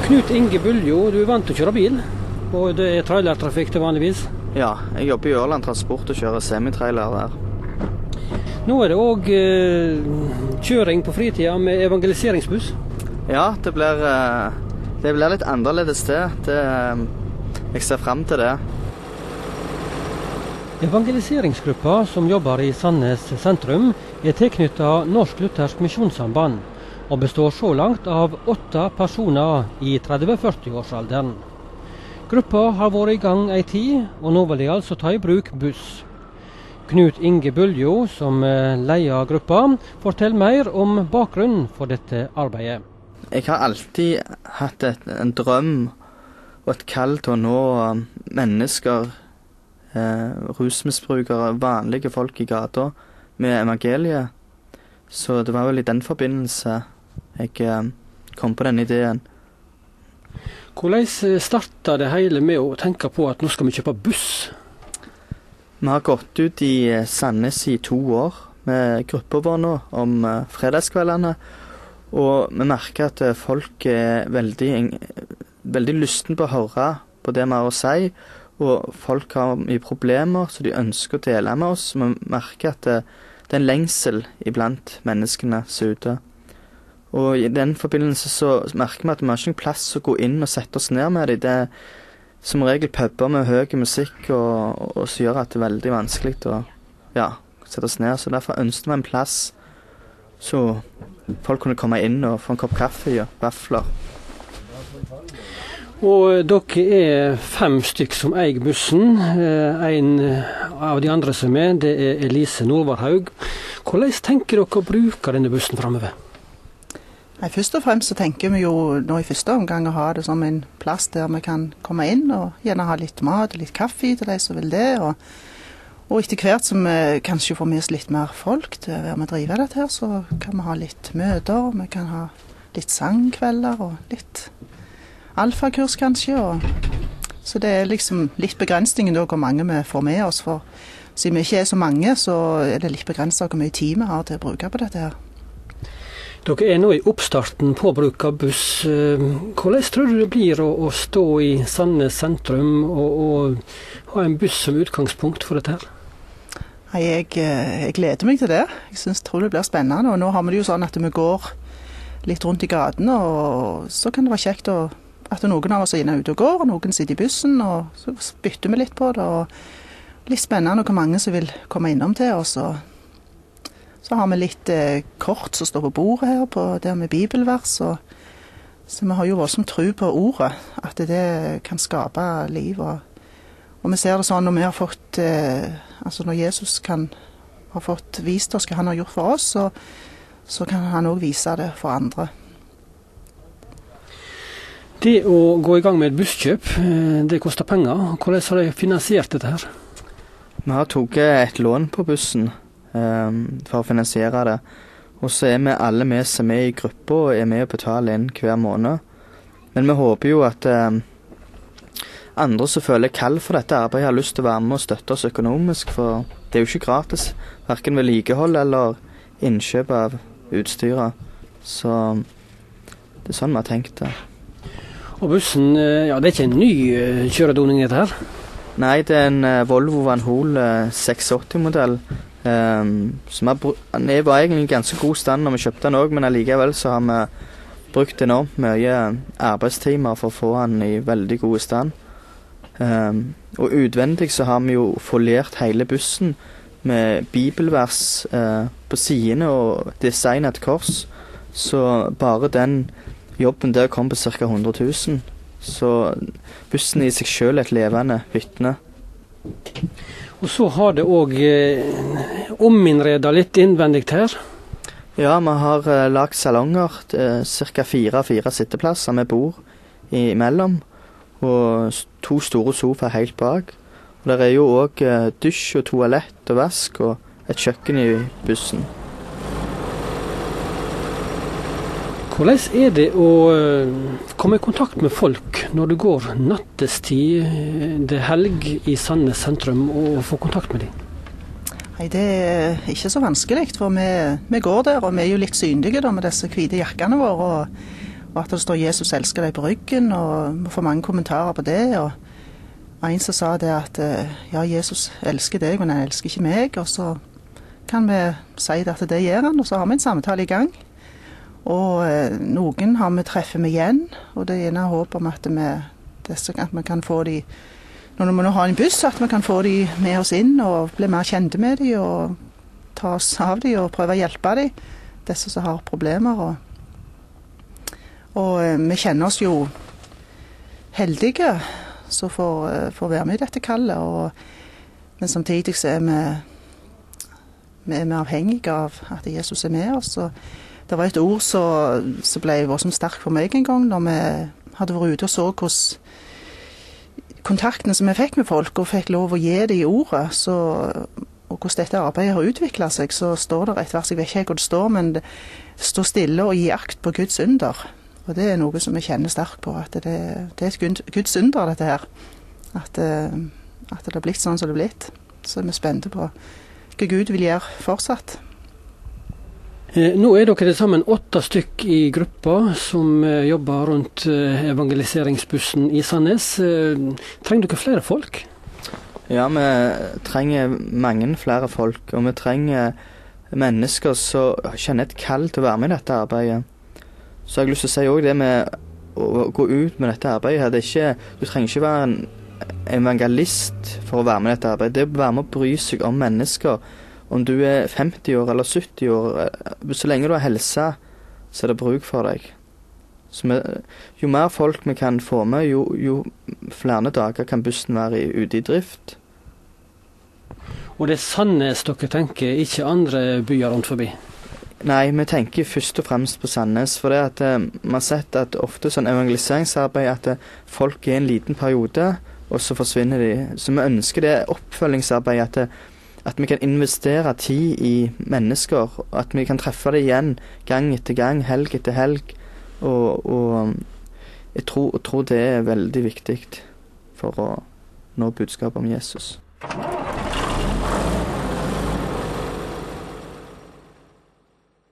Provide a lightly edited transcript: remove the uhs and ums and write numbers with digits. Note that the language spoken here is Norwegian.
Knut Inge Buljo, du er vant til å kjøre bil, og det er trailertrafikk til vanligvis. Ja, jeg jobber i Ørland Transport og kjører semitrailer der. Nå er det også kjøring på fritida med evangeliseringsbuss. Ja, det blir litt annerledes det. Jeg ser frem til det. Evangeliseringsgruppa som jobber i Sandnes sentrum er tilknyttet Norsk Luthersk Misjonssamband, og består så langt av 8 personer i 30-40-årsalderen. Gruppa har vært i gang en tid, og nå vil de altså ta i bruk buss. Knut Inge Buljo, som leier gruppa, forteller mer om bakgrunnen for dette arbeidet. Jeg har alltid hatt en drøm og et kall til å nå mennesker, rusmisbrukere, vanlige folk i gata, med evangeliet. Så det var vel i den forbindelse jeg kom på den ideen. Hvordan startet det hele med å tenke på at nå skal vi kjøpe buss? Vi har gått ut i Sandnes i 2 år med grupper vår nå om fredagskveldene, og vi merker at folk er veldig lysten på å høre på det vi har å si, og folk har mye problemer, så de ønsker å dele med oss. Vi merker at det er en lengsel iblant menneskene som er ute. Og i den forbindelse så merker vi at vi har ikke plass å gå inn og sette oss ned med dem. Det er som regel puber med høy musikk, og så gjør at det er veldig vanskelig å sette oss ned. Så derfor ønsket vi en plass så folk kunne komme inn og få en kopp kaffe og vafler. Og dere er 5 stykk som eier bussen. En av de andre som er, det er Elise Norvarhaug. Hvordan tenker dere å bruke denne bussen fremover? Nei, først og fremst så tenker vi jo nå i første omgang å ha det som en plass der vi kan komme inn og gjerne ha litt mat og litt kaffe til de som vil det. Og etter hvert som vi kanskje får med oss litt mer folk til å være med å drive dette her, så kan vi ha litt møter, vi kan ha litt sangkvelder og litt alfakurs kanskje. Så det er liksom litt begrensningen da hvor mange vi får med oss, for siden vi ikke er så mange, så er det litt begrenset hvor mye tid vi har til å bruke på dette her. Dere er nå i oppstarten på bruk av buss. Hvordan tror du det blir å stå i Sandnes sentrum og ha en buss som utgangspunkt for dette her? Jeg gleder meg til det. Tror det blir spennende. Og nå har vi det jo sånn at vi går litt rundt i gatene, og så kan det være kjekt at noen av oss er inne ute og går, og noen sitter i bussen, og så bytter vi litt på det. Og litt spennende hvor mange som vil komme innom til oss. Så har vi litt kort som står på bordet her, der med bibelvers. Så vi har jo voldsomt tro på ordet, at det kan skape liv. Og vi ser det sånn når vi har fått, når Jesus har fått vist oss hva han har gjort for oss, så kan han også vise det for andre. Det å gå i gang med et busskjøp, det koster penger. Hvordan har de finansiert dette her? Vi har tatt et lån på bussen for å finansiere det. Og så er vi alle med som er i gruppa og er med å betale inn hver måned. Men vi håper jo at andre som føler kall for dette arbeidet har lyst til å være med og støtte oss økonomisk, for det er jo ikke gratis, hverken vedlikehold eller innkjøp av utstyret. Så det er sånn vi har tenkt det. Og bussen, det er ikke en ny kjøredoning dette her? Nei, det er en Volvo Van Hool 680-modell. Den var egentlig i ganske god stand når vi kjøpte den også, men allikevel så har vi brukt enormt mye arbeidstimer for å få den i veldig god stand. Og utvendig så har vi jo foliert hele bussen med bibelvers på sidene og designet et kors, så bare den jobben der kom på ca. 100 000. Så bussen i seg selv er et levende vitne. Og så har det også ominnredet litt innvendig her. Ja, vi har lagt salonger, ca. 4 sitteplasser med bord imellom, og 2 store sofaer helt bak. Og der er jo også dusj og toalett og vask og et kjøkken i bussen. Hvordan er det å komme i kontakt med folk når du går nattestid, det er helg i Sandnes sentrum, og få kontakt med dem? Nei, det er ikke så vanskelig, for vi går der, og vi er jo litt synlige da, med disse hvite jakkene våre. Og at det står 'Jesus elsker deg' på ryggen, og vi får mange kommentarer på det. Og en som sa det at ja, Jesus elsker deg, men han elsker ikke meg. Og så kan vi si det at det gjør han, og så har vi en samtale i gang. Og noen har vi treffet med igjen, og det er gjerne håp om at vi kan få de, når vi nå har en buss, at vi kan få de med oss inn og bli mer kjente med de, og ta oss av de og prøve å hjelpe de, disse som har problemer. Og vi kjenner oss jo heldige som får være med i dette kallet, men samtidig så vi er avhengige av at Jesus er med oss. Og det var et ord som ble voldsomt sterkt for meg en gang, når vi hadde vært ute og så hvordan kontaktene som vi fikk med folk, og fikk lov å gi det i ordet, og hvordan dette arbeidet har utviklet seg, så står det et vers, jeg vet ikke hvor det står, men det står stille og gi akt på Guds under. Og det er noe som vi kjenner sterkt på, at det er et Guds under, dette her. At det har blitt sånn som det har blitt. Så er vi spente på hva Gud vil gjøre fortsatt. Nå er dere det sammen 8 stykk i gruppa som jobber rundt evangeliseringsbussen i Sandnes. Trenger dere flere folk? Ja, vi trenger mange flere folk, og vi trenger mennesker som kjenner et kall til å være med i dette arbeidet. Så jeg har lyst til å si også det med å gå ut med dette arbeidet her. Du trenger ikke være en evangelist for å være med i dette arbeidet. Det er å være med å bry seg om mennesker. Om du er 50 år eller 70 år, så lenge du har helse, så er det bruk for deg. Jo mer folk vi kan få med, jo flere dager kan bussen være ute i drift. Og det er Sandnes dere tenker, ikke andre byer rundt forbi? Nei, vi tenker først og fremst på Sandnes, for det at vi har sett at ofte sånn evangeliseringsarbeid, at folk er en liten periode, og så forsvinner de. Så vi ønsker det oppfølgingsarbeid, at vi kan investere tid i mennesker, at vi kan treffe det igjen gang etter gang, helg etter helg. Og jeg tror det er veldig viktig for å nå budskapet om Jesus.